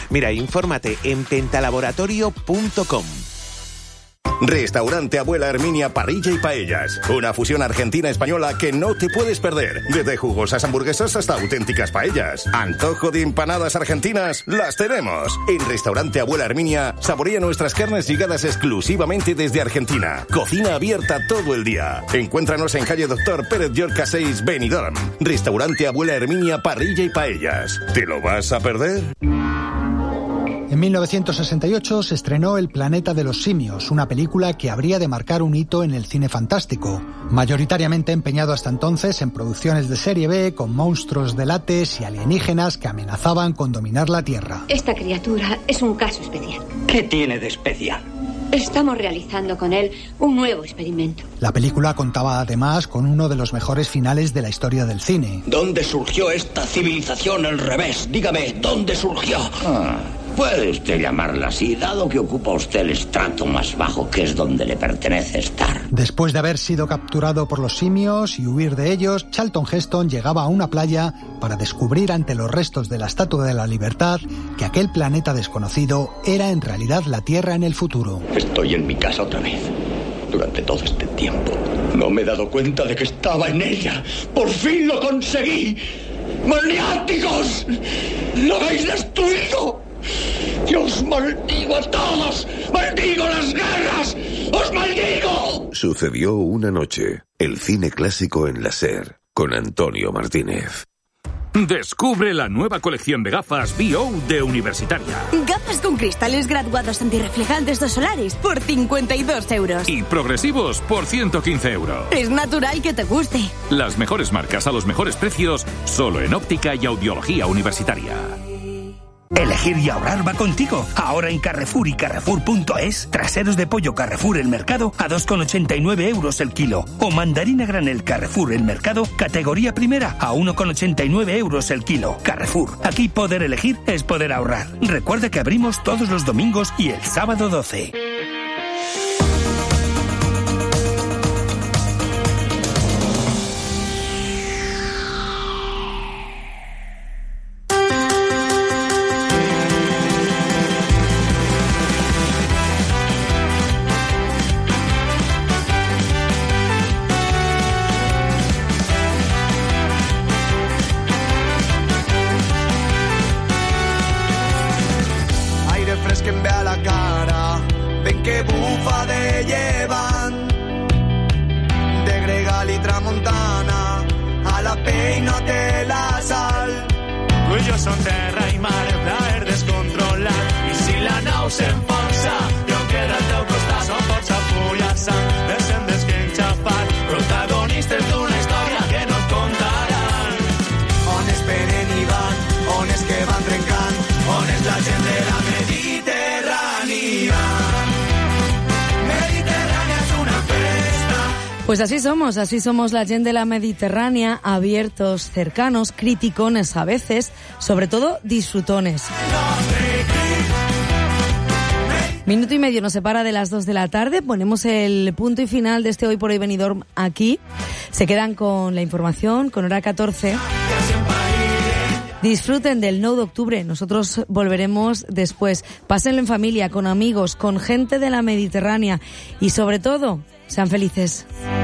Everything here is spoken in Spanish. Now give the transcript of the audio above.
Mira, infórmate en pentalaboratorio.com. Restaurante Abuela Herminia Parrilla y Paellas. Una fusión argentina-española que no te puedes perder. Desde jugosas hamburguesas hasta auténticas paellas. Antojo de empanadas argentinas, las tenemos. En Restaurante Abuela Herminia, saborea nuestras carnes llegadas exclusivamente desde Argentina. Cocina abierta todo el día. Encuéntranos en calle Doctor Pérez Llorca 6, Benidorm. Restaurante Abuela Herminia Parrilla y Paellas. ¿Te lo vas a perder? En 1968 se estrenó El planeta de los simios, una película que habría de marcar un hito en el cine fantástico, mayoritariamente empeñado hasta entonces en producciones de serie B con monstruos de látex y alienígenas que amenazaban con dominar la Tierra. Esta criatura es un caso especial. ¿Qué tiene de especial? Estamos realizando con él un nuevo experimento. La película contaba además con uno de los mejores finales de la historia del cine. ¿Dónde surgió esta civilización al revés? Dígame, ¿dónde surgió? Puede usted llamarla así, dado que ocupa usted el estrato más bajo, que es donde le pertenece estar. Después de haber sido capturado por los simios y huir de ellos, Charlton Heston llegaba a una playa para descubrir ante los restos de la Estatua de la Libertad que aquel planeta desconocido era en realidad la Tierra en el futuro. Estoy en mi casa otra vez. Durante todo este tiempo no me he dado cuenta de que estaba en ella. ¡Por fin lo conseguí! ¡Maniáticos! ¡Lo habéis destruido! ¡Os maldigo a todos! ¡Maldigo las guerras! ¡Os maldigo! Sucedió una noche. El cine clásico en la SER, con Antonio Martínez. Descubre la nueva colección de gafas BO de Universitaria. Gafas con cristales graduados antirreflejantes de Solaris por 52 euros. Y progresivos por 115 euros. Es natural que te guste. Las mejores marcas a los mejores precios, solo en óptica y audiología universitaria. Elegir y ahorrar va contigo. Ahora en Carrefour y Carrefour.es, traseros de pollo Carrefour El Mercado a 2,89 euros el kilo. O mandarina granel Carrefour El Mercado, categoría primera, a 1,89 euros el kilo. Carrefour, aquí poder elegir es poder ahorrar. Recuerda que abrimos todos los domingos y el sábado 12. Pues así somos la gente de la Mediterránea, abiertos, cercanos, criticones a veces, sobre todo disfrutones. Minuto y medio nos separa de las 2 de la tarde, ponemos el punto y final de este Hoy por Hoy Benidorm aquí. Se quedan con la información, con hora 14. Disfruten del 9 de octubre, nosotros volveremos después. Pásenlo en familia, con amigos, con gente de la Mediterránea y sobre todo, sean felices.